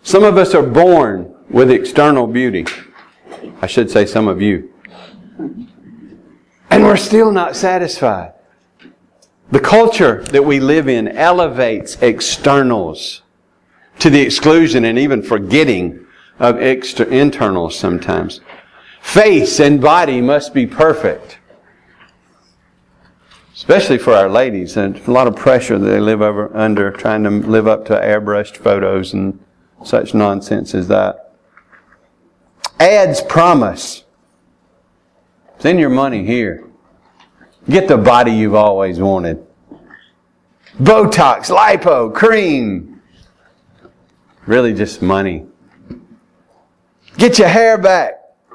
Some of us are born with external beauty. I should say some of you. And we're still not satisfied. The culture that we live in elevates externals to the exclusion and even forgetting of internals sometimes. Face and body must be perfect. Especially for our ladies. And a lot of pressure that they live under trying to live up to airbrushed photos and such nonsense as that. Ads promise. Send your money here. Get the body you've always wanted. Botox, lipo, cream. Really just money. Get your hair back.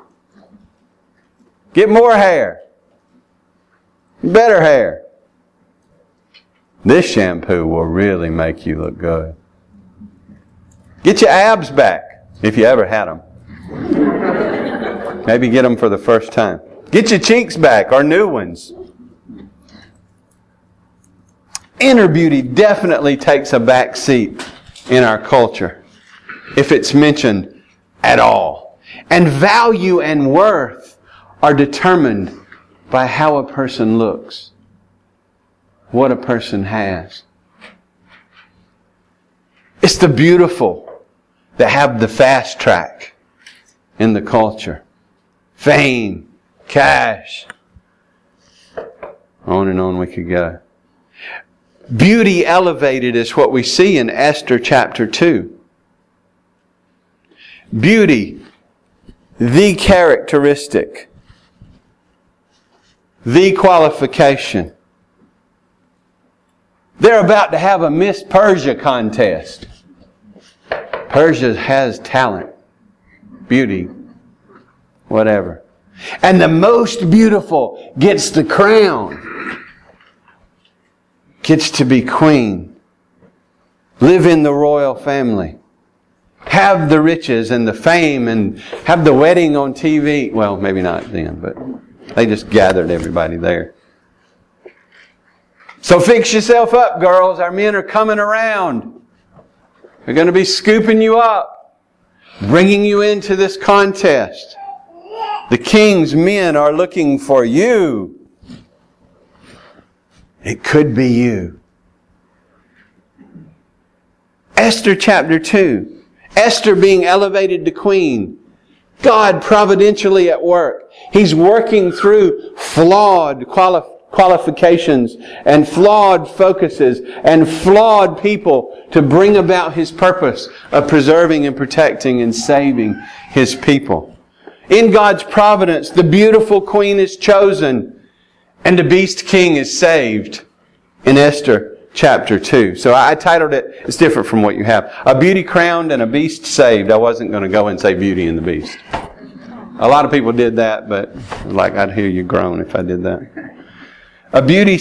Get more hair. Better hair. This shampoo will really make you look good. Get your abs back, if you ever had them. Maybe get them for the first time. Get your cheeks back, or new ones. Inner beauty definitely takes a back seat in our culture, if it's mentioned at all. And value and worth are determined by how a person looks, what a person has. It's the beautiful that have the fast track in the culture. Fame, cash. On and on we could go. Beauty elevated is what we see in Esther chapter 2. Beauty, the characteristic, the qualification. They're about to have a Miss Persia contest. Persia has talent, beauty, whatever. And the most beautiful gets the crown. Gets to be queen. Live in the royal family. Have the riches and the fame and have the wedding on TV. Well, maybe not then, but they just gathered everybody there. So fix yourself up, girls. Our men are coming around. They're going to be scooping you up, bringing you into this contest. The king's men are looking for you. It could be you. Esther chapter 2. Esther being elevated to queen. God providentially at work. He's working through flawed qualifications and flawed focuses and flawed people to bring about His purpose of preserving and protecting and saving His people. In God's providence, the beautiful queen is chosen and the beast king is saved in Esther chapter 2. So I titled it, it's different from what you have, A Beauty Crowned and a Beast Saved. I wasn't going to go and say Beauty and the Beast. A lot of people did that, but I'd hear you groan if I did that. A beauty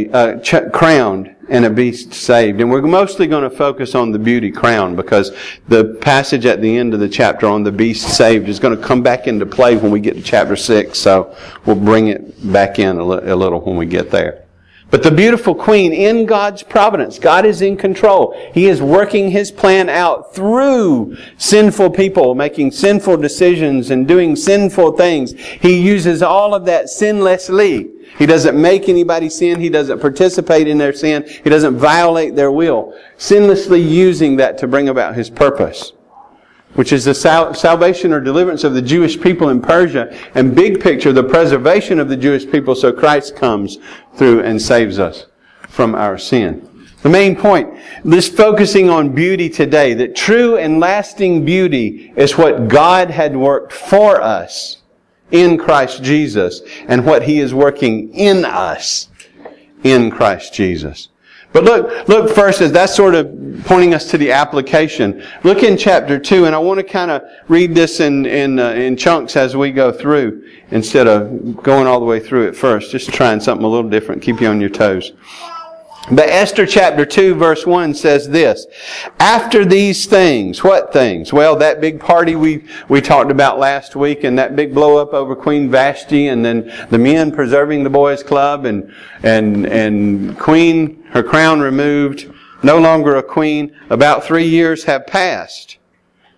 crowned and a beast saved. And we're mostly going to focus on the beauty crowned because the passage at the end of the chapter on the beast saved is going to come back into play when we get to chapter 6. So we'll bring it back in a little when we get there. But the beautiful queen in God's providence, God is in control. He is working His plan out through sinful people, making sinful decisions and doing sinful things. He uses all of that sinlessly. He doesn't make anybody sin. He doesn't participate in their sin. He doesn't violate their will. Sinlessly using that to bring about His purpose, which is the salvation or deliverance of the Jewish people in Persia, and big picture, the preservation of the Jewish people so Christ comes through and saves us from our sin. The main point, this focusing on beauty today, that true and lasting beauty is what God had worked for us in Christ Jesus and what He is working in us in Christ Jesus. But look first, as that's sort of pointing us to the application. Look in chapter 2, and I want to kind of read this in chunks as we go through, instead of going all the way through it first. Just trying something a little different, keep you on your toes. But Esther chapter 2 verse 1 says this, after these things, what things? Well, that big party we talked about last week, and that big blow up over Queen Vashti, and then the men preserving the boys' club, and Queen, her crown removed, no longer a queen. About 3 years have passed.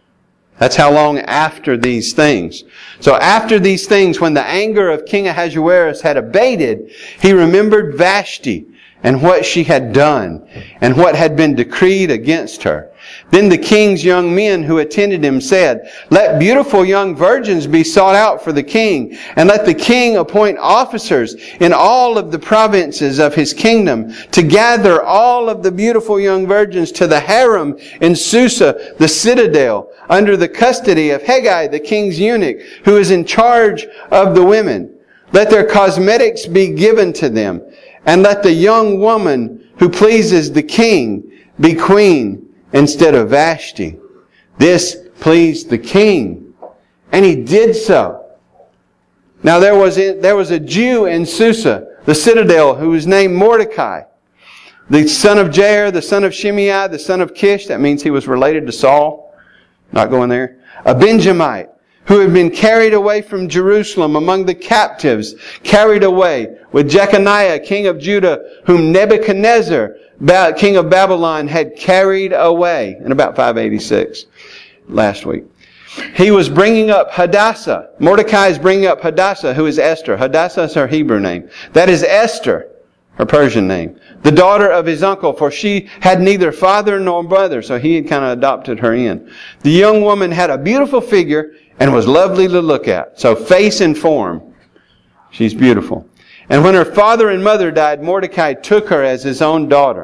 That's how long after these things. So after these things, when the anger of King Ahasuerus had abated, he remembered Vashti and what she had done and what had been decreed against her. Then the king's young men who attended him said, "Let beautiful young virgins be sought out for the king, and let the king appoint officers in all of the provinces of his kingdom to gather all of the beautiful young virgins to the harem in Susa, the citadel, under the custody of Hegai, the king's eunuch, who is in charge of the women. Let their cosmetics be given to them, and let the young woman who pleases the king be queen instead of Vashti." This pleased the king, and he did so. Now there was a Jew in Susa, the citadel, who was named Mordecai, the son of Jair, the son of Shimei, the son of Kish. That means he was related to Saul. Not going there. A Benjamite, who had been carried away from Jerusalem among the captives, carried away with Jeconiah, king of Judah, whom Nebuchadnezzar, king of Babylon, had carried away in about 586 last week. He was bringing up Hadassah. Mordecai is bringing up Hadassah, who is Esther. Hadassah is her Hebrew name. That is Esther, her Persian name, the daughter of his uncle, for she had neither father nor mother, so he had kind of adopted her in. The young woman had a beautiful figure and was lovely to look at. So face and form, she's beautiful. And when her father and mother died, Mordecai took her as his own daughter.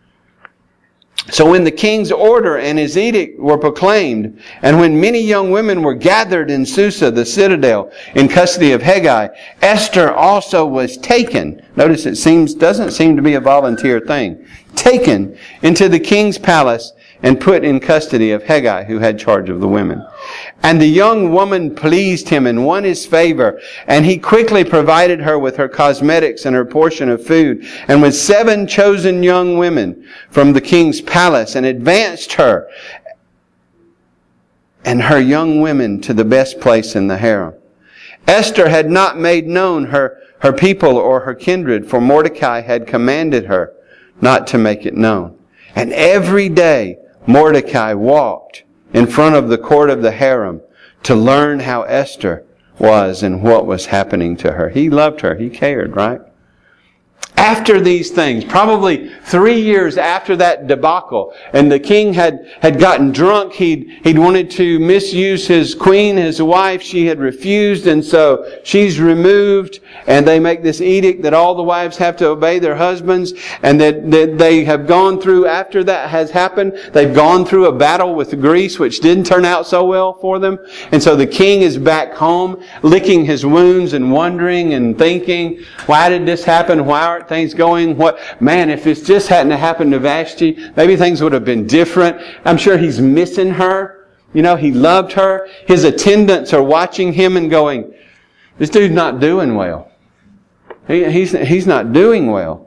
So when the king's order and his edict were proclaimed, and when many young women were gathered in Susa, the citadel, in custody of Hegai, Esther also was taken. Notice it doesn't seem to be a volunteer thing. Taken into the king's palace and put in custody of Hegai, who had charge of the women. And the young woman pleased him and won his favor, and he quickly provided her with her cosmetics and her portion of food, and with 7 chosen young women from the king's palace, and advanced her and her young women to the best place in the harem. Esther had not made known her people or her kindred, for Mordecai had commanded her not to make it known. And every day Mordecai walked in front of the court of the harem to learn how Esther was and what was happening to her. He loved her. He cared, right? After these things, probably 3 years after that debacle, and the king had gotten drunk, he'd wanted to misuse his queen, his wife. She had refused, and so she's removed, and they make this edict that all the wives have to obey their husbands, and that they have gone through, after that has happened, they've gone through a battle with Greece, which didn't turn out so well for them. And so the king is back home, licking his wounds and wondering and thinking, why did this happen? Why aren't things going? If this just hadn't happened to Vashti, maybe things would have been different. I'm sure he's missing her. He loved her. His attendants are watching him and going, this dude's not doing well. He's not doing well.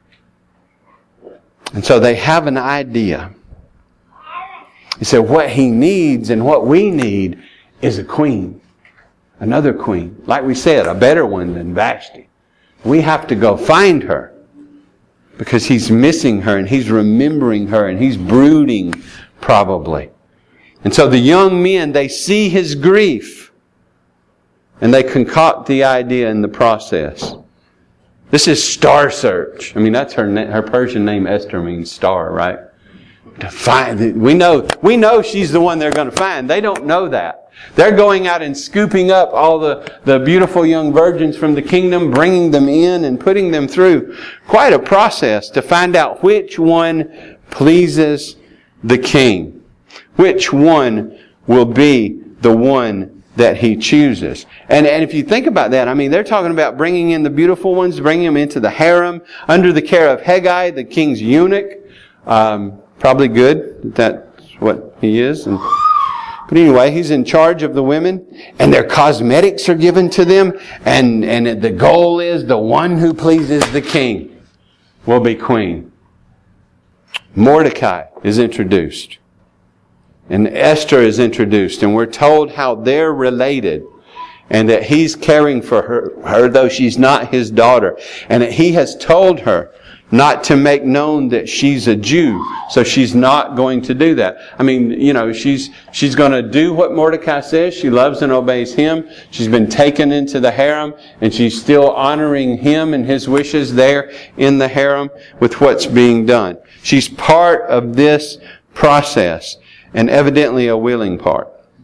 And so they have an idea. He said, what he needs and what we need is a queen. Another queen. Like we said, a better one than Vashti. We have to go find her because he's missing her and he's remembering her and he's brooding probably. And so the young men, they see his grief and they concoct the idea in the process. This is star search. That's her Persian name. Esther means star, right? To find, we know she's the one they're going to find. They don't know that. They're going out and scooping up all the beautiful young virgins from the kingdom, bringing them in and putting them through quite a process to find out which one pleases the king. Which one will be the one that he chooses. And if you think about that, they're talking about bringing in the beautiful ones, bringing them into the harem under the care of Hegai, the king's eunuch. Probably good that that's what he is. But anyway, he's in charge of the women, and their cosmetics are given to them, and the goal is the one who pleases the king will be queen. Mordecai is introduced, and Esther is introduced, and we're told how they're related, and that he's caring for her though she's not his daughter, and that he has told her not to make known that she's a Jew. So she's not going to do that. I mean, she's going to do what Mordecai says. She loves and obeys him. She's been taken into the harem, and she's still honoring him and his wishes there in the harem with what's being done. She's part of this process, and evidently a willing part.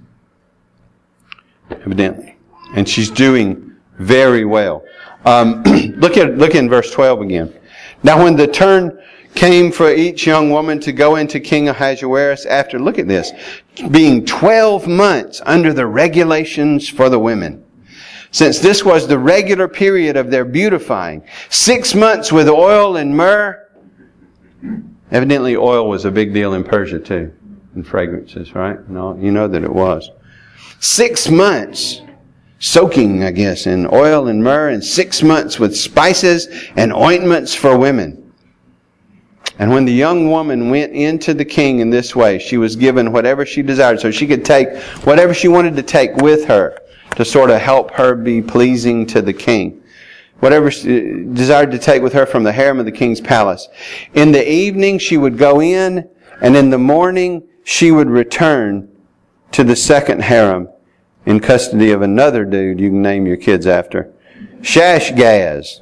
Evidently. And she's doing very well. Look in verse 12 again. Now when the turn came for each young woman to go into King Ahasuerus after, look at this, being 12 months under the regulations for the women. Since this was the regular period of their beautifying, 6 months with oil and myrrh. Evidently oil was a big deal in Persia too, in fragrances, right? No, you know that it was. 6 months soaking, I guess, in oil and myrrh, and 6 months with spices and ointments for women. And when the young woman went into the king in this way, she was given whatever she desired. So she could take whatever she wanted to take with her to sort of help her be pleasing to the king. Whatever she desired to take with her from the harem of the king's palace. In the evening she would go in, and in the morning she would return to the second harem in custody of another dude you can name your kids after. Shashgaz.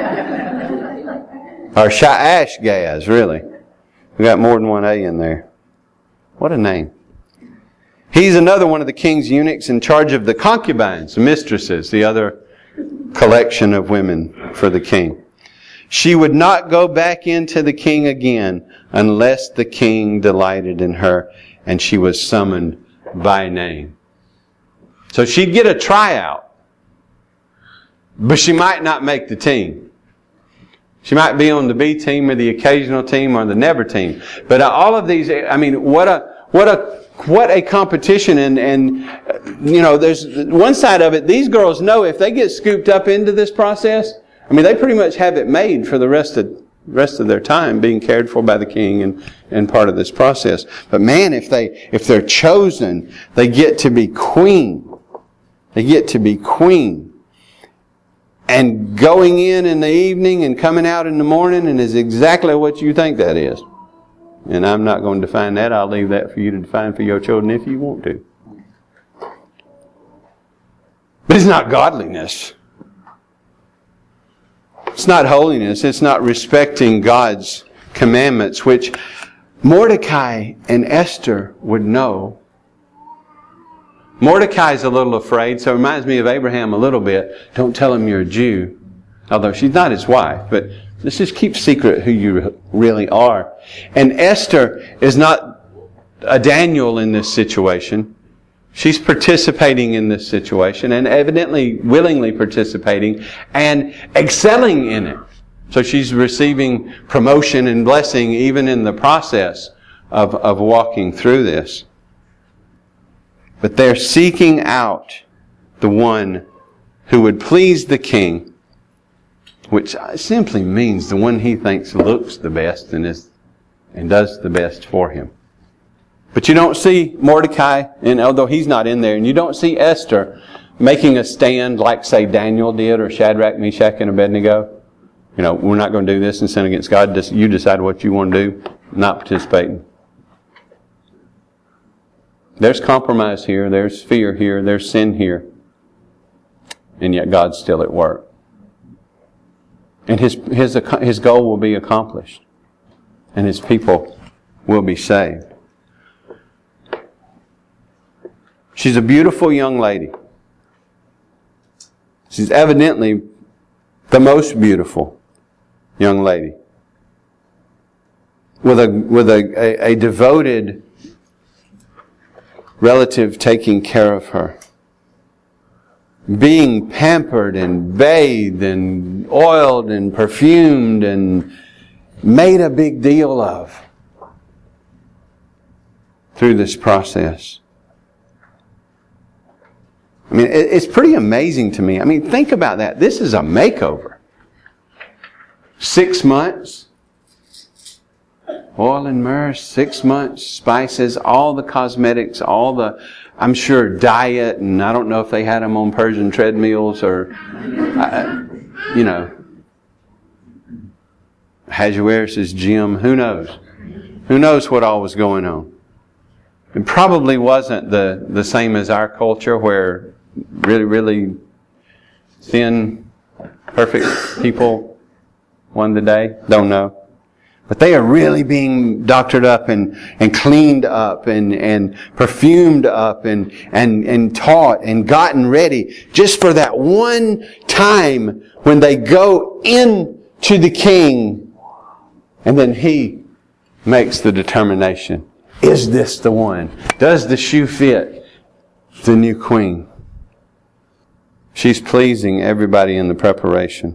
Or Shaashgaz, really. We got more than one A in there. What a name. He's another one of the king's eunuchs in charge of the concubines, the mistresses, the other collection of women for the king. She would not go back into the king again unless the king delighted in her, and she was summoned by name. So she'd get a tryout, but she might not make the team. She might be on the B team or the occasional team or the never team. But all of these, I mean, what a competition. And there's one side of it. These girls know if they get scooped up into this process, I mean, they pretty much have it made for the rest of their time being cared for by the king and part of this process. But man, if they're chosen, they get to be queen. They get to be queen. And going in the evening and coming out in the morning and is exactly what you think that is. And I'm not going to define that. I'll leave that for you to define for your children if you want to. But it's not godliness. It's not holiness. It's not respecting God's commandments, which Mordecai and Esther would know. Mordecai's a little afraid, so it reminds me of Abraham a little bit. Don't tell him you're a Jew. Although she's not his wife, but let's just keep secret who you really are. And Esther is not a Daniel in this situation. She's participating in this situation and evidently willingly participating and excelling in it. So she's receiving promotion and blessing even in the process of walking through this. But they're seeking out the one who would please the king, which simply means the one he thinks looks the best and does the best for him. But you don't see Mordecai, and although he's not in there, and you don't see Esther making a stand like, say, Daniel did, or Shadrach, Meshach, and Abednego. We're not going to do this and sin against God. You decide what you want to do. Not participating. There's compromise here, there's fear here, there's sin here. And yet God's still at work. And His goal will be accomplished. And His people will be saved. She's a beautiful young lady. She's evidently the most beautiful young lady. With a devoted relative taking care of her. Being pampered and bathed and oiled and perfumed and made a big deal of through this process. I mean, it's pretty amazing to me. I mean, think about that. This is a makeover. 6 months. Oil and myrrh, 6 months, spices, all the cosmetics, all the, I'm sure, diet, and I don't know if they had them on Persian treadmills or, Ahasuerus' gem. Who knows? Who knows what all was going on? It probably wasn't the same as our culture where really, really thin, perfect people won the day. Don't know. But they are really being doctored up and cleaned up and perfumed up and taught and gotten ready just for that one time when they go in to the king, and then he makes the determination. Is this the one? Does the shoe fit the new queen? She's pleasing everybody in the preparation.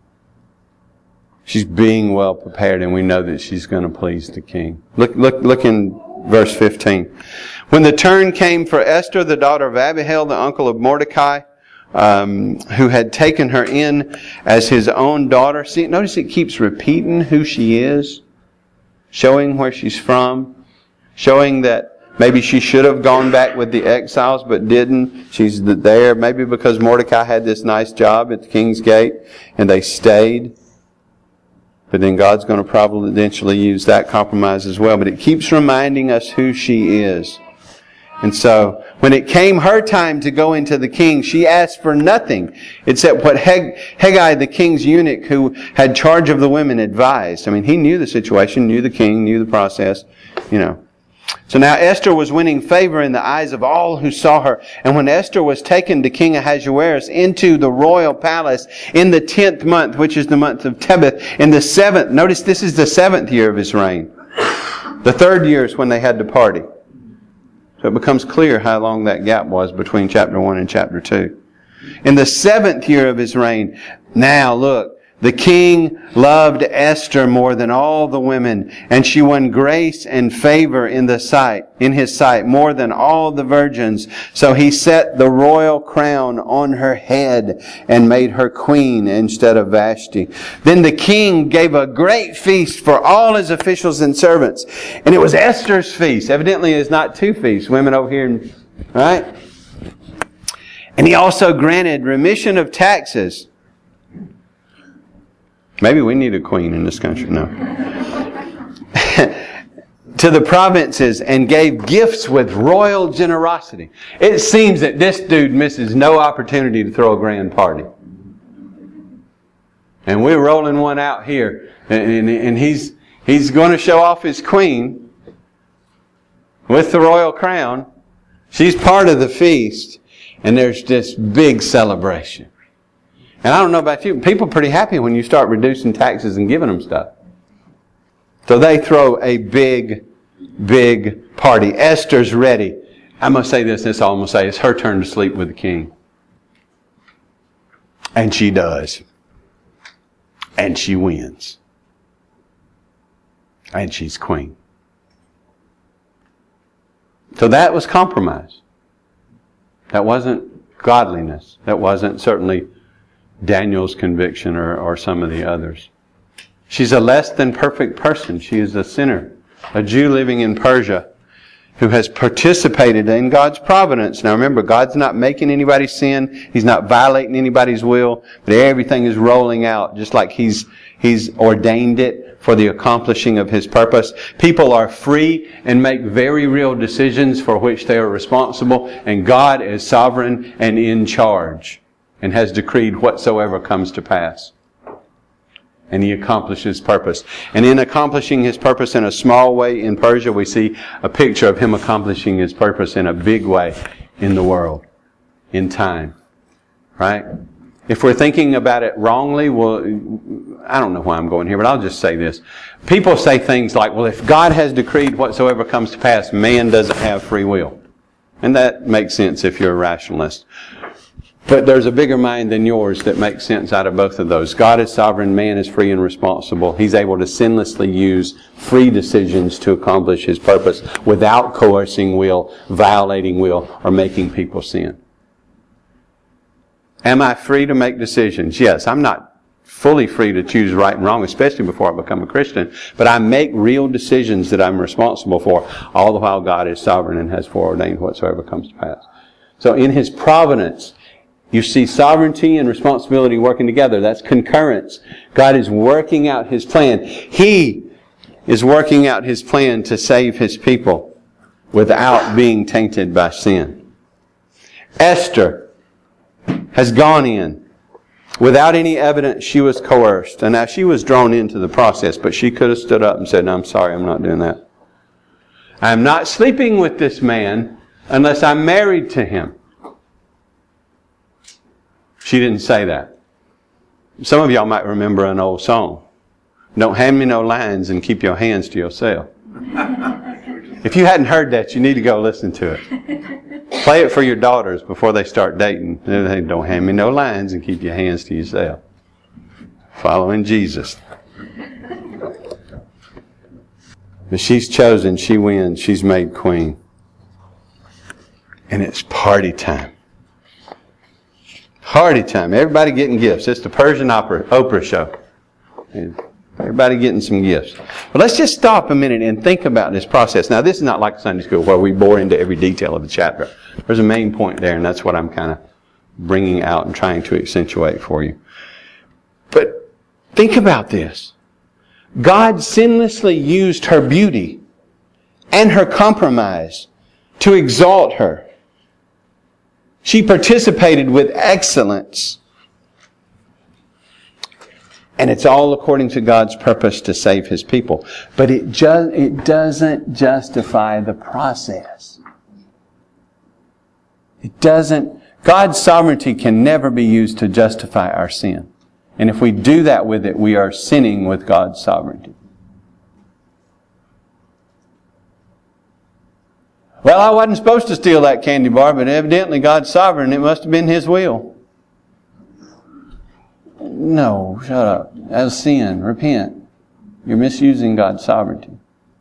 She's being well prepared, and we know that she's going to please the king. Look in verse 15. When the turn came for Esther, the daughter of Abihail, the uncle of Mordecai, who had taken her in as his own daughter. See, notice it keeps repeating who she is, showing where she's from, showing that maybe she should have gone back with the exiles but didn't. She's there maybe because Mordecai had this nice job at the king's gate and they stayed. But then God's going to providentially use that compromise as well. But it keeps reminding us who she is. And so, when it came her time to go into the king, she asked for nothing except what Hegai, the king's eunuch who had charge of the women, advised. I mean, he knew the situation, knew the king, knew the process, So now Esther was winning favor in the eyes of all who saw her. And when Esther was taken to King Ahasuerus into the royal palace in the 10th month, which is the month of Tebeth, in the 7th, notice this is the 7th year of his reign. The 3rd year is when they had to party. So it becomes clear how long that gap was between chapter 1 and chapter 2. In the 7th year of his reign, now look, the king loved Esther more than all the women, and she won grace and favor in his sight, more than all the virgins. So he set the royal crown on her head and made her queen instead of Vashti. Then the king gave a great feast for all his officials and servants. And it was Esther's feast. Evidently it's not 2 feasts. Women over here, right? And he also granted remission of taxes. Maybe we need a queen in this country. No. To the provinces and gave gifts with royal generosity. It seems that this dude misses no opportunity to throw a grand party. And we're rolling one out here. And he's going to show off his queen with the royal crown. She's part of the feast. And there's this big celebration. And I don't know about you, people are pretty happy when you start reducing taxes and giving them stuff. So they throw a big, big party. Esther's ready. I'm going to say this, that's all I'm going to say. It's her turn to sleep with the king. And she does. And she wins. And she's queen. So that was compromise. That wasn't godliness. That wasn't certainly Daniel's conviction or some of the others. She's a less than perfect person. She is a sinner, a Jew living in Persia who has participated in God's providence. Now remember, God's not making anybody sin. He's not violating anybody's will. But everything is rolling out just like He's ordained it for the accomplishing of His purpose. People are free and make very real decisions for which they are responsible. And God is sovereign and in charge and has decreed whatsoever comes to pass. And He accomplishes purpose. And in accomplishing His purpose in a small way in Persia, we see a picture of Him accomplishing His purpose in a big way in the world, in time. Right? If we're thinking about it wrongly, well, I don't know why I'm going here, but I'll just say this. People say things like, well, if God has decreed whatsoever comes to pass, man doesn't have free will. And that makes sense if you're a rationalist. But there's a bigger mind than yours that makes sense out of both of those. God is sovereign, man is free and responsible. He's able to sinlessly use free decisions to accomplish His purpose without coercing will, violating will, or making people sin. Am I free to make decisions? Yes, I'm not fully free to choose right and wrong, especially before I become a Christian. But I make real decisions that I'm responsible for, all the while God is sovereign and has foreordained whatsoever comes to pass. So in His providence, You see sovereignty and responsibility working together. That's concurrence. God is working out His plan. He is working out His plan to save His people without being tainted by sin. Esther has gone in without any evidence she was coerced. And now she was drawn into the process, but she could have stood up and said, "No, I'm sorry, I'm not doing that. I'm not sleeping with this man unless I'm married to him." She didn't say that. Some of y'all might remember an old song. "Don't hand me no lines and keep your hands to yourself." If you hadn't heard that, you need to go listen to it. Play it for your daughters before they start dating. They don't hand me no lines and keep your hands to yourself. Following Jesus. But she's chosen, she wins, she's made queen. And it's party time. Party time. Everybody getting gifts. It's the Persian Oprah show. And everybody getting some gifts. But let's just stop a minute and think about this process. Now, this is not like Sunday school where we bore into every detail of the chapter. There's a main point there, and that's what I'm kind of bringing out and trying to accentuate for you. But think about this. God sinlessly used her beauty and her compromise to exalt her. She participated with excellence. And it's all according to God's purpose to save His people. But it doesn't justify the process. It doesn't. God's sovereignty can never be used to justify our sin. And if we do that with it, we are sinning with God's sovereignty. Well, I wasn't supposed to steal that candy bar, but evidently God's sovereign. It must have been His will. No, shut up. That's sin. Repent. You're misusing God's sovereignty.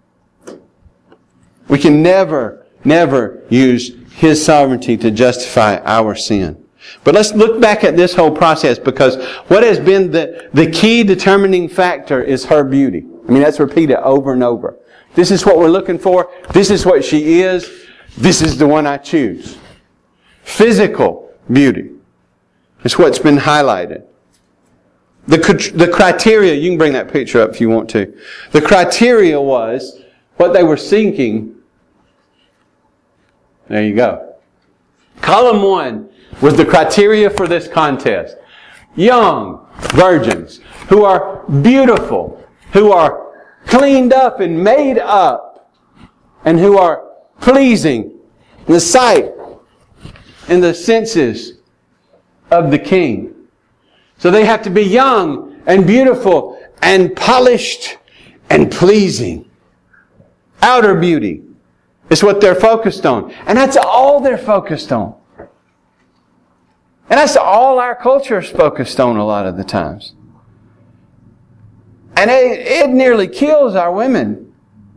We can never use His sovereignty to justify our sin. But let's look back at this whole process, because what has been the key determining factor is her beauty. I mean, that's repeated over and over. This is what we're looking for. This is what she is. This is the one I choose. Physical beauty is what's been highlighted. The criteria, you can bring that picture up if you want to. The criteria was what they were seeking. There you go. Column 1 was the criteria for this contest. Young virgins who are beautiful, who are cleaned up and made up, and who are pleasing in the sight and the senses of the King. So they have to be young and beautiful and polished and pleasing. Outer beauty is what they're focused on. And that's all they're focused on. And that's all our culture is focused on a lot of the times. And it nearly kills our women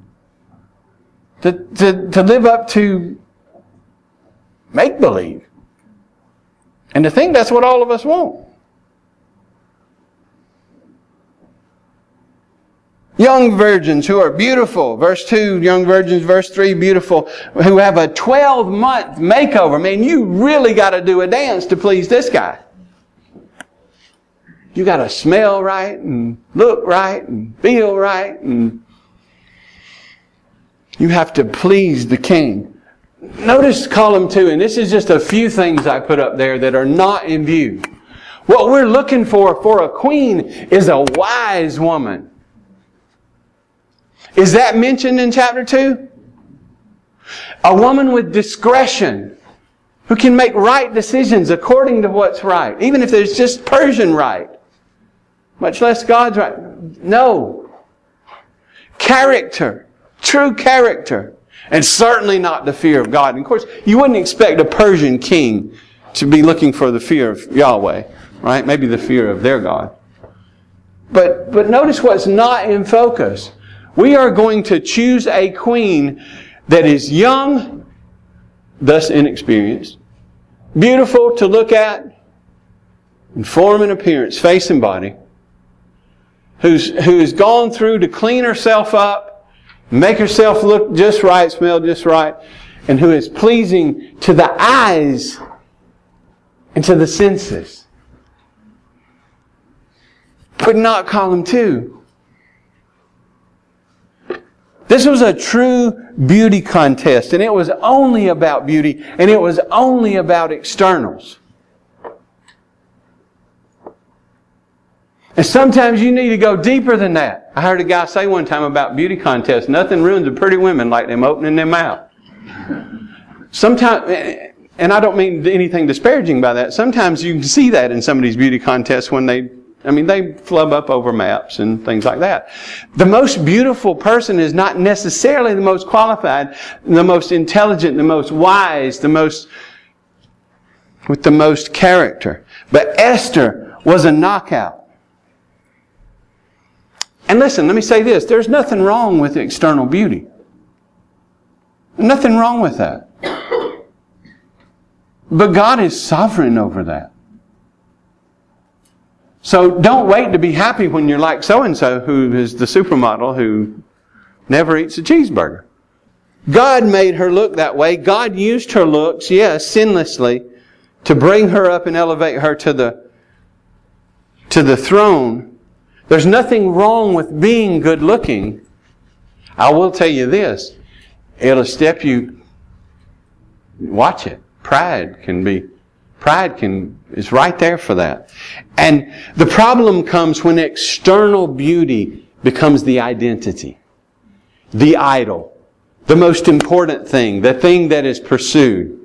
to live up to make-believe. And to think that's what all of us want. Young virgins who are beautiful. Verse 2, young virgins. Verse 3, beautiful. Who have a 12-month makeover. Man, you really got to do a dance to please this guy. You got to smell right and look right and feel right, and you have to please the King. Notice column 2, and this is just a few things I put up there that are not in view. What we're looking for a queen is a wise woman. Is that mentioned in chapter 2? A woman with discretion, who can make right decisions according to what's right, even if there's just Persian right. Much less God's right. No. Character. True character. And certainly not the fear of God. And of course, you wouldn't expect a Persian king to be looking for the fear of Yahweh. Right? Maybe the fear of their God. But notice what's not in focus. We are going to choose a queen that is young, thus inexperienced, beautiful to look at, in form and appearance, face and body, who's gone through to clean herself up, make herself look just right, smell just right, and who is pleasing to the eyes and to the senses. But not column 2. This was a true beauty contest, and it was only about beauty, and it was only about externals. And sometimes you need to go deeper than that. I heard a guy say one time about beauty contests, nothing ruins a pretty women like them opening their mouth. Sometimes, and I don't mean anything disparaging by that, sometimes you can see that in some of these beauty contests when they flub up over maps and things like that. The most beautiful person is not necessarily the most qualified, the most intelligent, the most wise, with the most character. But Esther was a knockout. And listen, let me say this. There's nothing wrong with external beauty. Nothing wrong with that. But God is sovereign over that. So don't wait to be happy when you're like so-and-so who is the supermodel who never eats a cheeseburger. God made her look that way. God used her looks, yes, sinlessly, to bring her up and elevate her to the throne. There's nothing wrong with being good looking. I will tell you this. It'll step you. Watch it. Pride is right there for that. And the problem comes when external beauty becomes the identity, the idol, the most important thing, the thing that is pursued.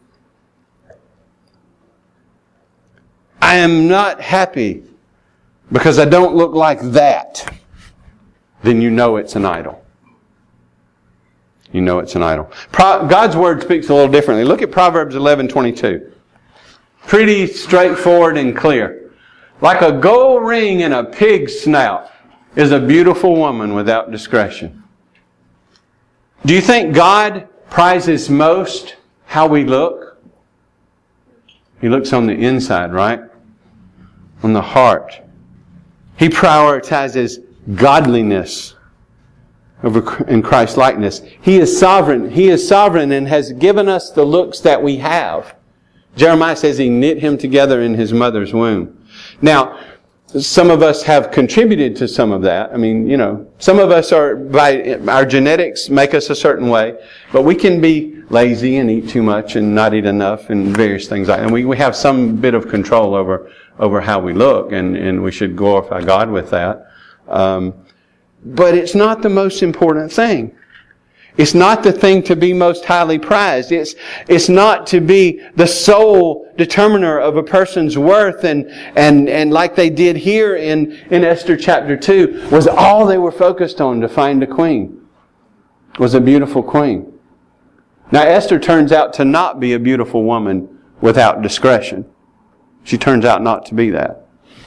I am not happy because I don't look like that. Then you know it's an idol. You know it's an idol. God's Word speaks a little differently. Look at Proverbs 11:22. Pretty straightforward and clear. Like a gold ring in a pig's snout is a beautiful woman without discretion. Do you think God prizes most how we look? He looks on the inside, right? On the heart. He prioritizes godliness in Christ's likeness. He is sovereign. He is sovereign and has given us the looks that we have. Jeremiah says He knit him together in his mother's womb. Now, some of us have contributed to some of that. I mean, some of us by our genetics make us a certain way, but we can be lazy and eat too much and not eat enough and various things like that. And we have some bit of control over how we look, and we should glorify God with that. But it's not the most important thing. It's not the thing to be most highly prized. It's not to be the sole determiner of a person's worth and like they did here in Esther chapter 2, was all they were focused on to find a queen. Was a beautiful queen. Now Esther turns out to not be a beautiful woman without discretion. She turns out not to be that.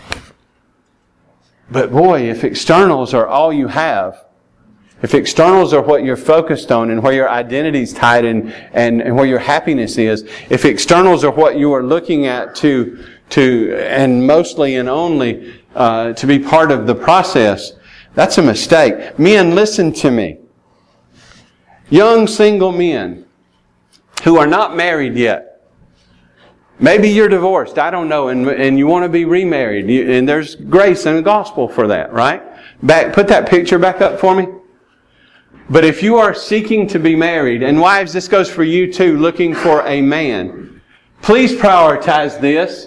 But boy, if externals are all you have, if externals are what you're focused on and where your identity is tied and where your happiness is, if externals are what you are looking at to and mostly and only to be part of the process, that's a mistake. Men, listen to me. Young single men who are not married yet. Maybe you're divorced, I don't know, and you want to be remarried. And there's grace in the gospel for that, right? Put that picture back up for me. But if you are seeking to be married, and wives, this goes for you too, looking for a man, please prioritize this.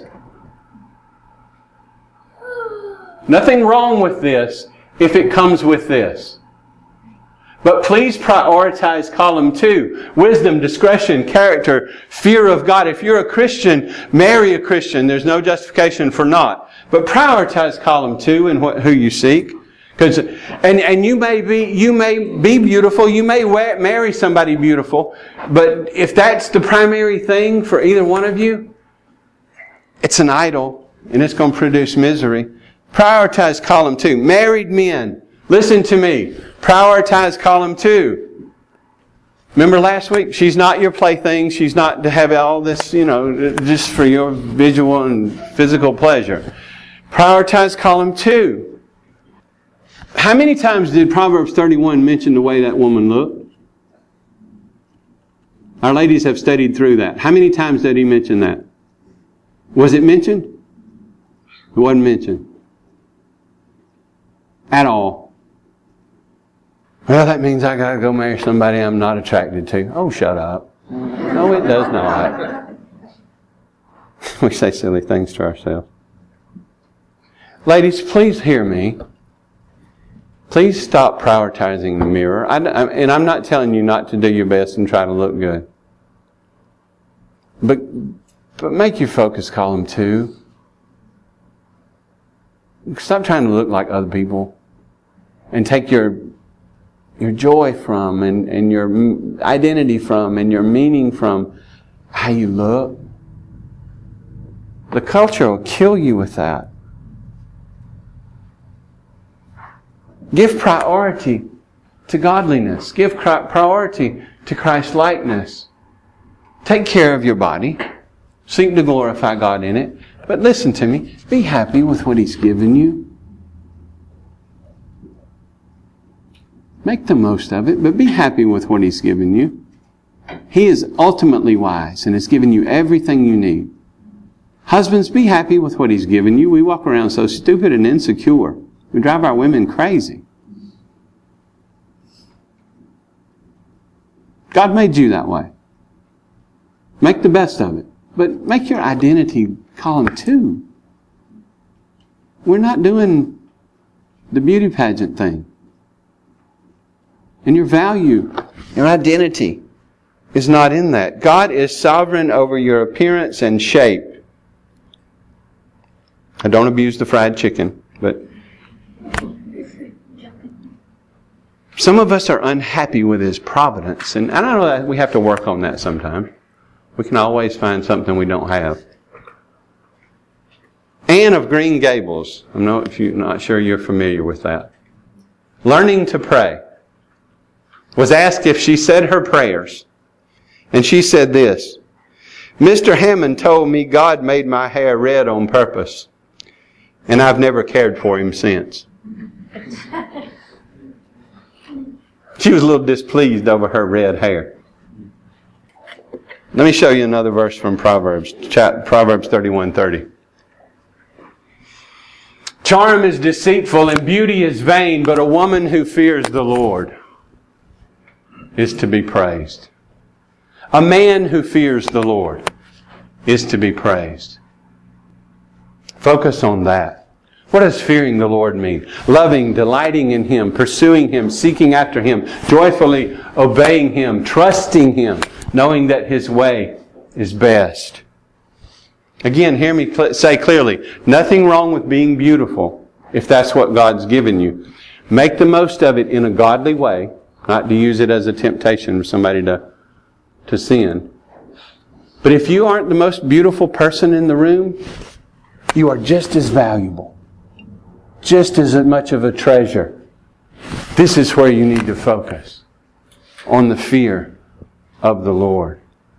Nothing wrong with this if it comes with this. But please prioritize column 2. Wisdom, discretion, character, fear of God. If you're a Christian, marry a Christian. There's no justification for not. But prioritize column 2 in who you seek. And you may be beautiful. You may marry somebody beautiful. But if that's the primary thing for either one of you, it's an idol. And it's going to produce misery. Prioritize column 2. Married men, listen to me. Prioritize column 2. Remember last week? She's not your plaything. She's not to have all this, just for your visual and physical pleasure. Prioritize column 2. How many times did Proverbs 31 mention the way that woman looked? Our ladies have studied through that. How many times did he mention that? Was it mentioned? It wasn't mentioned. At all. Well, that means I gotta go marry somebody I'm not attracted to. Oh, shut up. No, it does not. We say silly things to ourselves. Ladies, please hear me. Please stop prioritizing the mirror. And I'm not telling you not to do your best and try to look good. But make your focus column 2. Stop trying to look like other people. And take your joy from and your identity from and your meaning from how you look. The culture will kill you with that. Give priority to godliness. Give priority to Christ-likeness. Take care of your body. Seek to glorify God in it. But listen to me. Be happy with what He's given you. Make the most of it, but be happy with what He's given you. He is ultimately wise and has given you everything you need. Husbands, be happy with what He's given you. We walk around so stupid and insecure. We drive our women crazy. God made you that way. Make the best of it. But make your identity column 2. We're not doing the beauty pageant thing. And your value, your identity is not in that. God is sovereign over your appearance and shape. I don't abuse the fried chicken, but some of us are unhappy with His providence. And I don't know that we have to work on that sometimes. We can always find something we don't have. Anne of Green Gables. I'm not sure you're familiar with that. Learning to pray. Was asked if she said her prayers. And she said this: Mr. Hammond told me God made my hair red on purpose. And I've never cared for him since. She was a little displeased over her red hair. Let me show you another verse from Proverbs. Proverbs 31:30. Charm is deceitful and beauty is vain, but a woman who fears the Lord is to be praised. A man who fears the Lord is to be praised. Focus on that. What does fearing the Lord mean? Loving, delighting in Him, pursuing Him, seeking after Him, joyfully obeying Him, trusting Him, knowing that His way is best. Again, hear me say clearly, nothing wrong with being beautiful if that's what God's given you. Make the most of it in a godly way, not to use it as a temptation for somebody to sin. But if you aren't the most beautiful person in the room, you are just as valuable, just as much of a treasure. This is where you need to focus, on the fear of the Lord.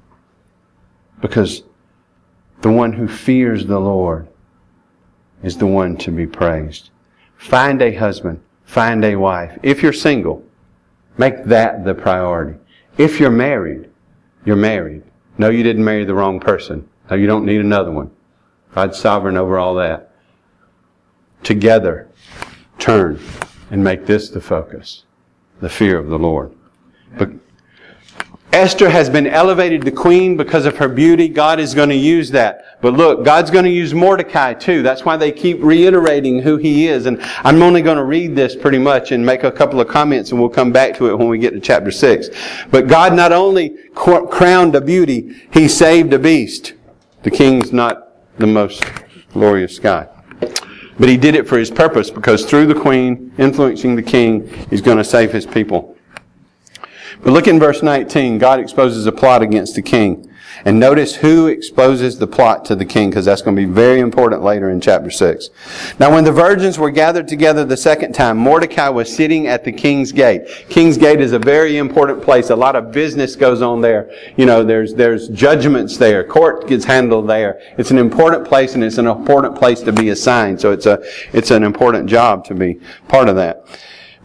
Because the one who fears the Lord is the one to be praised. Find a husband, find a wife. If you're single, make that the priority. If you're married, you're married. No, you didn't marry the wrong person. No, you don't need another one. God's sovereign over all that. Together, turn and make this the focus. The fear of the Lord. But Esther has been elevated to queen because of her beauty. God is going to use that. But look, God's going to use Mordecai too. That's why they keep reiterating who he is. And I'm only going to read this pretty much and make a couple of comments, and we'll come back to it when we get to chapter 6. But God not only crowned a beauty, He saved a beast. The king's not the most glorious guy. But He did it for His purpose, because through the queen, influencing the king, He's going to save His people. But look in verse 19. God exposes a plot against the king. And notice who exposes the plot to the king, because that's going to be very important later in chapter 6. Now when the virgins were gathered together the second time, Mordecai was sitting at the king's gate. King's gate is a very important place. A lot of business goes on there. You know, there's judgments there. Court gets handled there. It's an important place, and it's an important place to be assigned. So it's an important job to be part of that.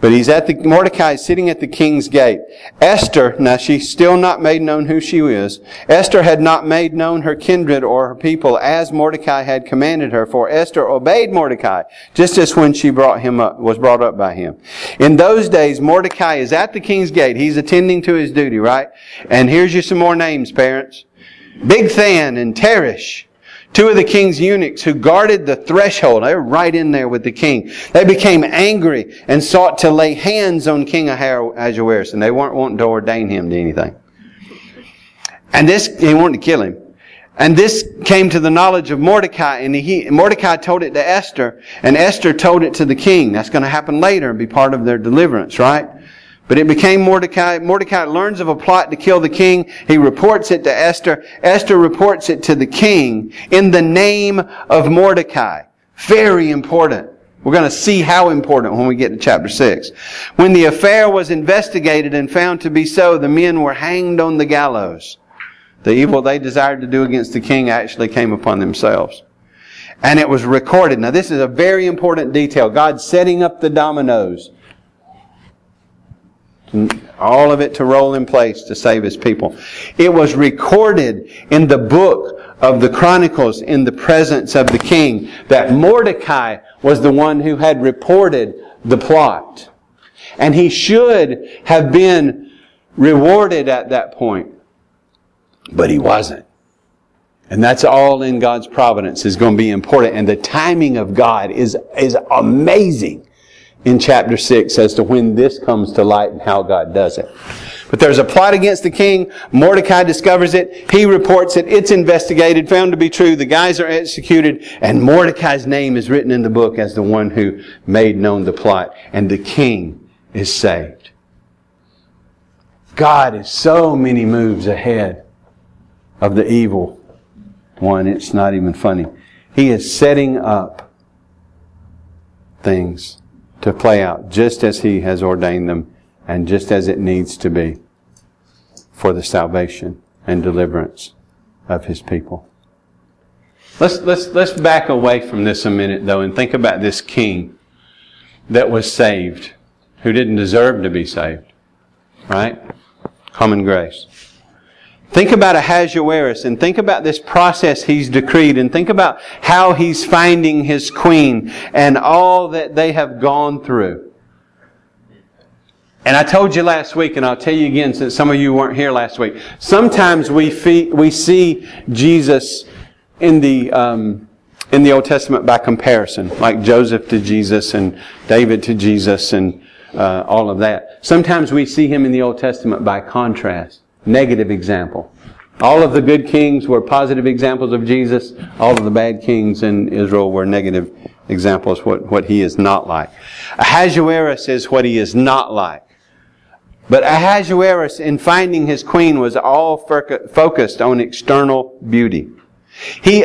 But Mordecai is sitting at the king's gate. Esther, now she's still not made known who she is. Esther had not made known her kindred or her people as Mordecai had commanded her, for Esther obeyed Mordecai, just as when she was brought up by him. In those days, Mordecai is at the king's gate. He's attending to his duty, right? And here's you some more names, parents. Bigthan and Teresh, two of the king's eunuchs who guarded the threshold. They were right in there with the king. They became angry and sought to lay hands on King Ahasuerus, and they weren't wanting to ordain him to anything. And he wanted to kill him. And this came to the knowledge of Mordecai, and Mordecai told it to Esther, and Esther told it to the king. That's going to happen later and be part of their deliverance, right? But it became Mordecai. Mordecai learns of a plot to kill the king. He reports it to Esther. Esther reports it to the king in the name of Mordecai. Very important. We're going to see how important when we get to chapter 6. When the affair was investigated and found to be so, the men were hanged on the gallows. The evil they desired to do against the king actually came upon themselves. And it was recorded. Now this is a very important detail. God setting up the dominoes. All of it to roll in place to save His people. It was recorded in the book of the Chronicles in the presence of the king that Mordecai was the one who had reported the plot. And he should have been rewarded at that point. But he wasn't. And that's all in God's providence is going to be important. And the timing of God is amazing in chapter 6 as to when this comes to light and how God does it. But there's a plot against the king. Mordecai discovers it. He reports it. It's investigated, found to be true. The guys are executed. And Mordecai's name is written in the book as the one who made known the plot. And the king is saved. God is so many moves ahead of the evil one. It's not even funny. He is setting up things to play out just as He has ordained them and just as it needs to be for the salvation and deliverance of His people. Let's back away from this a minute though and think about this king that was saved, who didn't deserve to be saved. Right? Common grace. Think about Ahasuerus and think about this process he's decreed and think about how he's finding his queen and all that they have gone through. And I told you last week, and I'll tell you again since some of you weren't here last week, sometimes we see Jesus in the Old Testament by comparison, like Joseph to Jesus and David to Jesus and all of that. Sometimes we see Him in the Old Testament by contrast. Negative example. All of the good kings were positive examples of Jesus. All of the bad kings in Israel were negative examples of what He is not like. Ahasuerus is what he is not like. But Ahasuerus, in finding his queen, was all focused on external beauty. He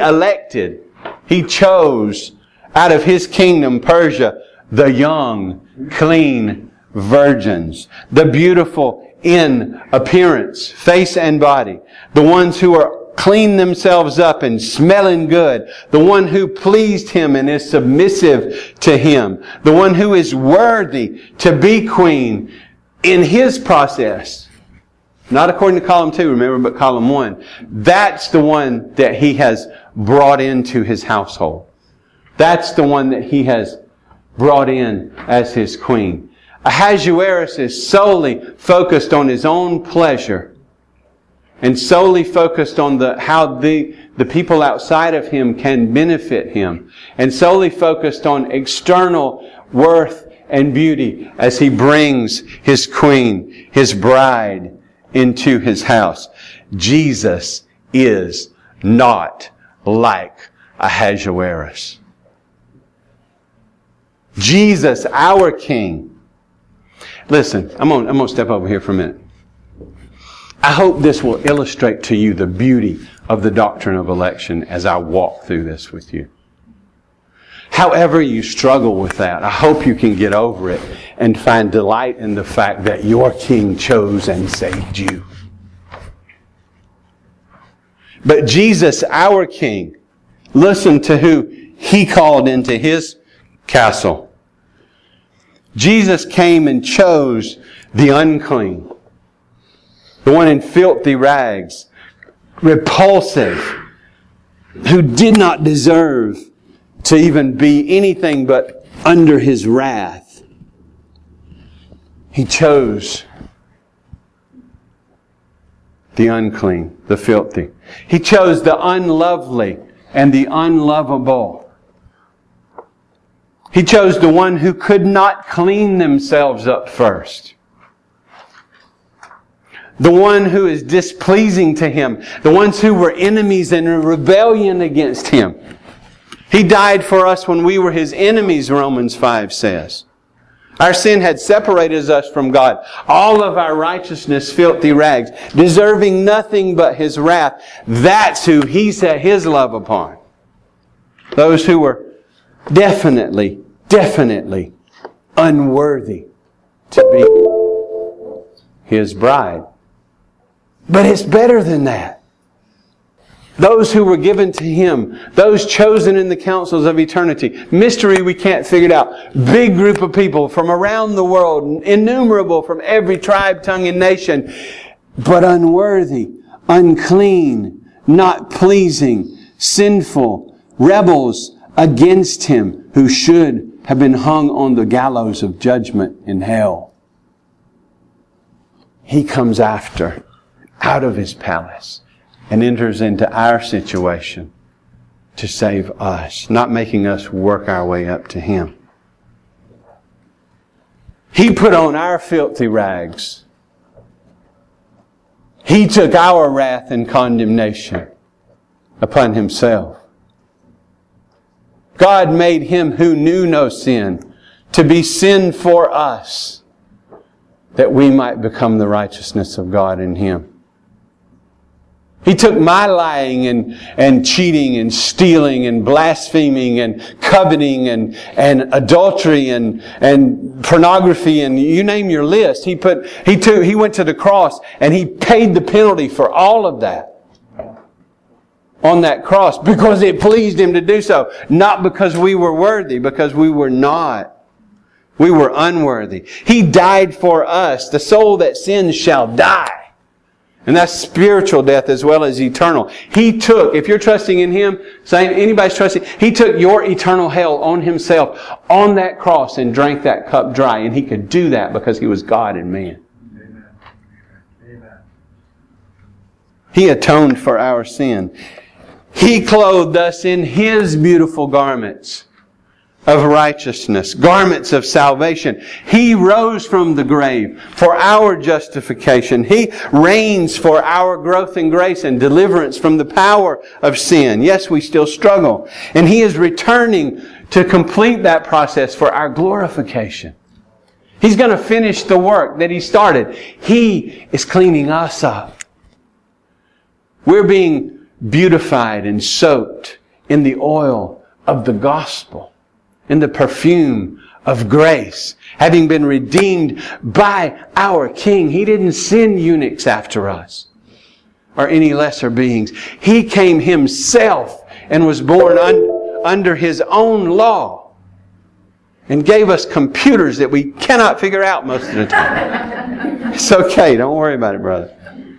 chose out of his kingdom, Persia, the young, clean virgins, the beautiful in appearance, face and body, the ones who are clean themselves up and smelling good, the one who pleased Him and is submissive to Him, the one who is worthy to be queen in His process. Not according to column 2, remember, but column 1. That's the one that He has brought into His household. That's the one that He has brought in as His queen. Ahasuerus is solely focused on his own pleasure and solely focused on how the people outside of him can benefit him and solely focused on external worth and beauty as he brings his queen, his bride, into his house. Jesus is not like Ahasuerus. Jesus, our King. Listen, I'm going to step over here for a minute. I hope this will illustrate to you the beauty of the doctrine of election as I walk through this with you. However you struggle with that, I hope you can get over it and find delight in the fact that your King chose and saved you. But Jesus, our King, listen to who He called into His castle. Jesus came and chose the unclean, the one in filthy rags, repulsive, who did not deserve to even be anything but under His wrath. He chose the unclean, the filthy. He chose the unlovely and the unlovable. He chose the one who could not clean themselves up first. The one who is displeasing to Him. The ones who were enemies and in rebellion against Him. He died for us when we were His enemies, Romans 5 says. Our sin had separated us from God. All of our righteousness, filthy rags, deserving nothing but His wrath. That's who He set His love upon. Those who were definitely unworthy to be His bride. But it's better than that. Those who were given to Him, those chosen in the councils of eternity. Mystery we can't figure it out. Big group of people from around the world, innumerable from every tribe, tongue, and nation, but unworthy, unclean, not pleasing, sinful, rebels against Him, who should have been hung on the gallows of judgment in hell. He comes after, out of His palace, and enters into our situation to save us, not making us work our way up to Him. He put on our filthy rags. He took our wrath and condemnation upon Himself. God made Him who knew no sin to be sin for us, that we might become the righteousness of God in Him. He took my lying and cheating and stealing and blaspheming and coveting and adultery and pornography and you name your list. He went to the cross and He paid the penalty for all of that on that cross because it pleased Him to do so. Not because we were worthy, because we were not. We were unworthy. He died for us. The soul that sins shall die. And that's spiritual death as well as eternal. He took, if you're trusting in Him, saying anybody's trusting, He took your eternal hell on Himself on that cross and drank that cup dry. And He could do that because He was God and man. Amen. Amen. He atoned for our sin. He clothed us in His beautiful garments of righteousness, garments of salvation. He rose from the grave for our justification. He reigns for our growth in grace and deliverance from the power of sin. Yes, we still struggle. And He is returning to complete that process for our glorification. He's going to finish the work that He started. He is cleaning us up. We're being beautified and soaked in the oil of the gospel, in the perfume of grace, having been redeemed by our King. He didn't send eunuchs after us or any lesser beings. He came Himself and was born under His own law and gave us computers that we cannot figure out most of the time. It's okay. Don't worry about it, brother.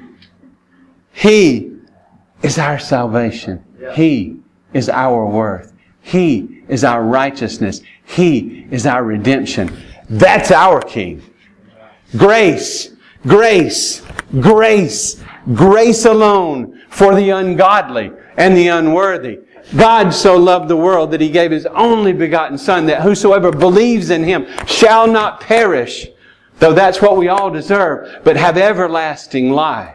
He is our salvation. He is our worth. He is our righteousness. He is our redemption. That's our King. Grace, grace, grace, grace alone for the ungodly and the unworthy. God so loved the world that He gave His only begotten Son, that whosoever believes in Him shall not perish, though that's what we all deserve, but have everlasting life.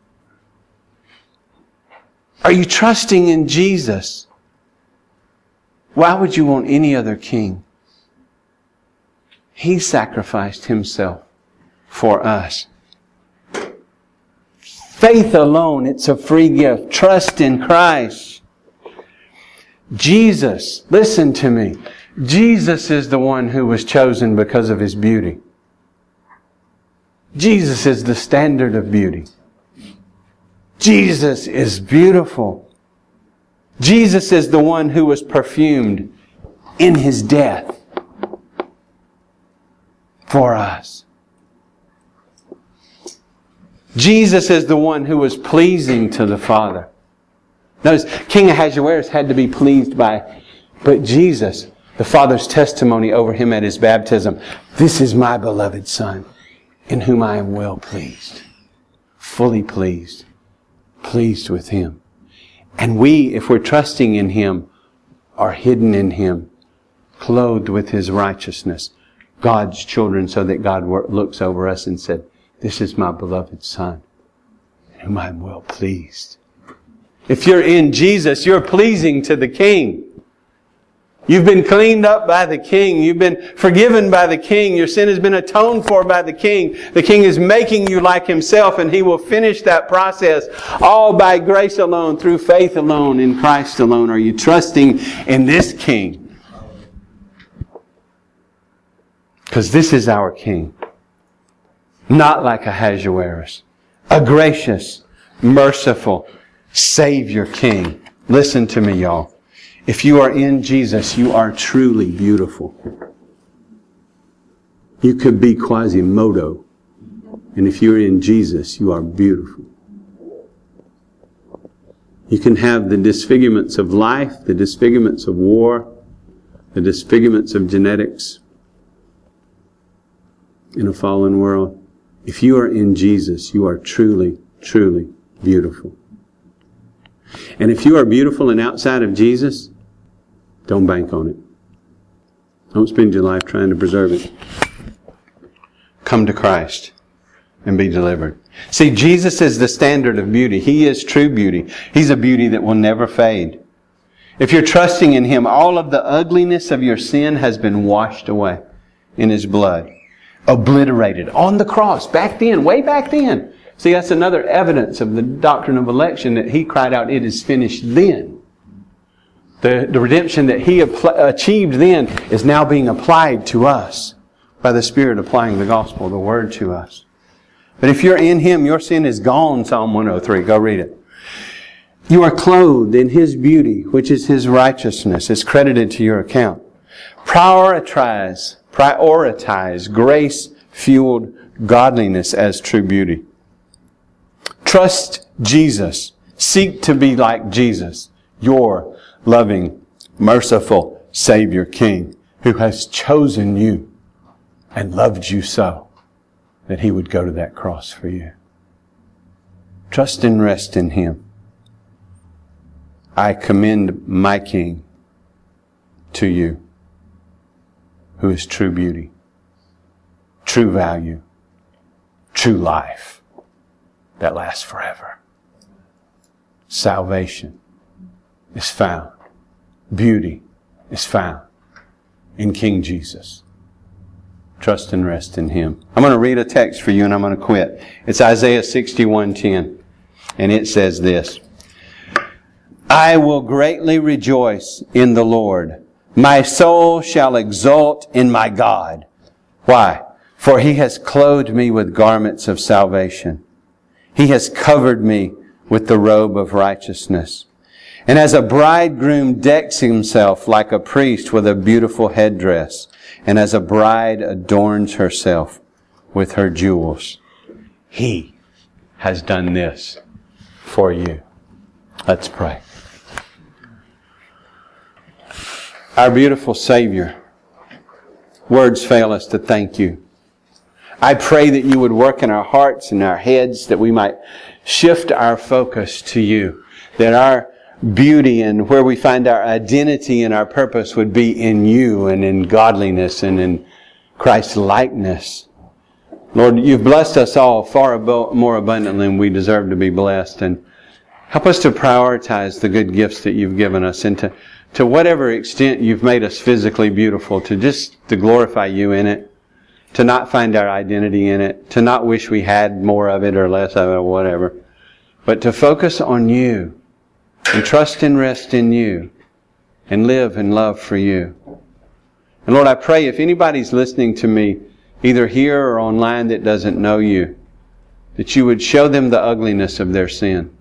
Are you trusting in Jesus? Why would you want any other king? He sacrificed Himself for us. Faith alone, it's a free gift. Trust in Christ. Jesus, listen to me. Jesus is the one who was chosen because of His beauty. Jesus is the standard of beauty. Jesus is beautiful. Jesus is the one who was perfumed in His death. for us. Jesus is the one who was pleasing to the Father. Notice, King Ahasuerus had to be pleased by, but Jesus, the Father's testimony over him at his baptism, this is my beloved Son, in whom I am well pleased. Fully pleased. Pleased with Him. And we, if we're trusting in Him, are hidden in Him, clothed with His righteousness, God's children, so that God looks over us and said, this is my beloved Son, in whom I am well pleased. If you're in Jesus, you're pleasing to the King. You've been cleaned up by the King. You've been forgiven by the King. Your sin has been atoned for by the King. The King is making you like Himself, and He will finish that process all by grace alone, through faith alone, in Christ alone. Are you trusting in this King? Because this is our King. Not like Ahasuerus. A gracious, merciful Savior King. Listen to me, y'all. If you are in Jesus, you are truly beautiful. You could be Quasimodo. And if you're in Jesus, you are beautiful. You can have the disfigurements of life, the disfigurements of war, the disfigurements of genetics in a fallen world. If you are in Jesus, you are truly, truly beautiful. And if you are beautiful and outside of Jesus, don't bank on it. Don't spend your life trying to preserve it. Come to Christ and be delivered. See, Jesus is the standard of beauty. He is true beauty. He's a beauty that will never fade. If you're trusting in Him, all of the ugliness of your sin has been washed away in His blood. Obliterated on the cross. Back then, way back then. See, that's another evidence of the doctrine of election, that He cried out, it is finished then. The redemption that He achieved then is now being applied to us by the Spirit applying the gospel, the Word to us. But if you're in Him, your sin is gone, Psalm 103. Go read it. You are clothed in His beauty, which is His righteousness. It's credited to your account. Prioritize grace-fueled godliness as true beauty. Trust Jesus. Seek to be like Jesus, your loving, merciful Savior King, who has chosen you and loved you so that He would go to that cross for you. Trust and rest in Him. I commend my King to you, who is true beauty, true value, true life that lasts forever. Salvation is found. Beauty is found in King Jesus. Trust and rest in Him. I'm going to read a text for you and I'm going to quit. It's Isaiah 61:10. And it says this: I will greatly rejoice in the Lord. My soul shall exult in my God. Why? For He has clothed me with garments of salvation. He has covered me with the robe of righteousness. And as a bridegroom decks himself like a priest with a beautiful headdress, and as a bride adorns herself with her jewels, He has done this for you. Let's pray. Our beautiful Savior, words fail us to thank You. I pray that You would work in our hearts and our heads, that we might shift our focus to You, that our beauty and where we find our identity and our purpose would be in You and in godliness and in Christ's likeness. Lord, You've blessed us all far more abundantly than we deserve to be blessed, and help us to prioritize the good gifts that You've given us, and to whatever extent You've made us physically beautiful, to glorify You in it, to not find our identity in it, to not wish we had more of it or less of it or whatever, but to focus on You and trust and rest in You and live in love for You. And Lord, I pray if anybody's listening to me, either here or online, that doesn't know You, that You would show them the ugliness of their sin.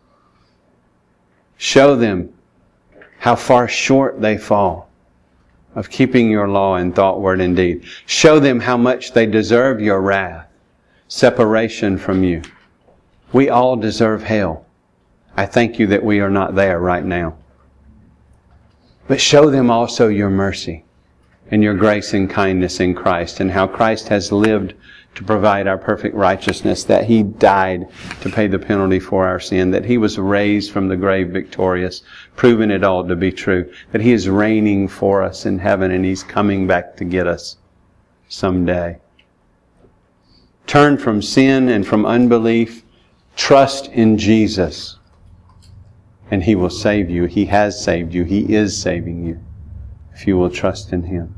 Show them how far short they fall of keeping your law in thought, word, and deed. Show them how much they deserve your wrath, separation from you. We all deserve hell. I thank you that we are not there right now. But show them also your mercy and your grace and kindness in Christ, and how Christ has lived to provide our perfect righteousness, that He died to pay the penalty for our sin, that He was raised from the grave victorious, proving it all to be true, that He is reigning for us in heaven and He's coming back to get us someday. Turn from sin and from unbelief. Trust in Jesus, and He will save you. He has saved you. He is saving you, if you will trust in Him.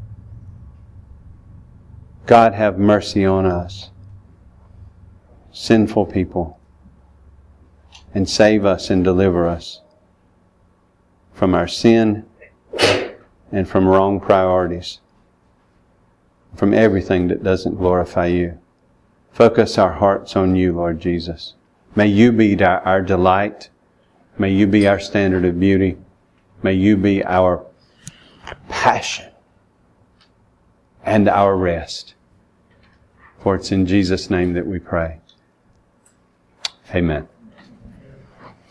God, have mercy on us, sinful people, and save us and deliver us from our sin and from wrong priorities, from everything that doesn't glorify you. Focus our hearts on you, Lord Jesus. May you be our delight. May you be our standard of beauty. May you be our passion and our rest. For it's in Jesus' name that we pray. Amen.